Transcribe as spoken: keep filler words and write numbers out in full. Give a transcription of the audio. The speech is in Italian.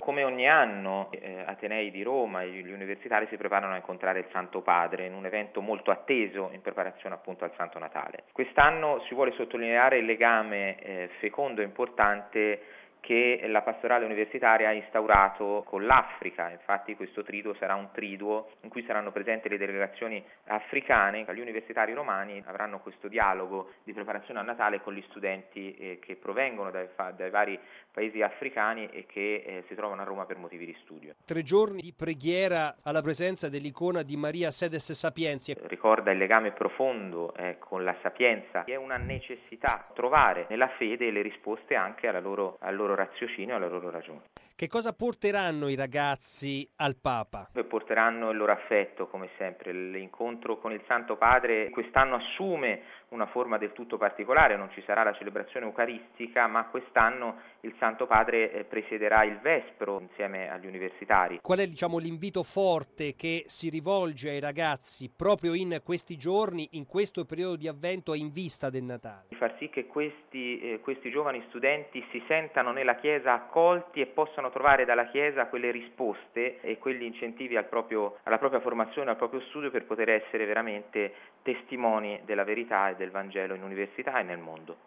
Come ogni anno eh, Atenei di Roma e gli universitari si preparano a incontrare il Santo Padre in un evento molto atteso in preparazione appunto al Santo Natale. Quest'anno si vuole sottolineare il legame eh, fecondo e importante che la pastorale universitaria ha instaurato con l'Africa. Infatti questo triduo sarà un triduo in cui saranno presenti le delegazioni africane. Gli universitari romani avranno questo dialogo di preparazione a Natale con gli studenti eh, che provengono dai, dai vari paesi africani e che eh, si trovano a Roma per motivi di studio. Tre giorni di preghiera alla presenza dell'icona di Maria Sedes Sapientia. Ricorda il legame profondo eh, con la sapienza. È una necessità trovare nella fede le risposte anche alla loro, al loro raziocinio, alla loro ragione. Che cosa porteranno i ragazzi al Papa? Porteranno il loro affetto, come sempre. L'incontro con il Santo Padre quest'anno assume una forma del tutto particolare, non ci sarà la celebrazione eucaristica, ma quest'anno il Santo Padre presiederà il Vespro insieme agli universitari. Qual è, diciamo, l'invito forte che si rivolge ai ragazzi proprio in questi giorni, in questo periodo di avvento e in vista del Natale? Far sì che questi, eh, questi giovani studenti si sentano nella Chiesa accolti e possano trovare dalla Chiesa quelle risposte e quegli incentivi al proprio, alla propria formazione, al proprio studio per poter essere veramente testimoni della verità e del Vangelo in università e nel mondo.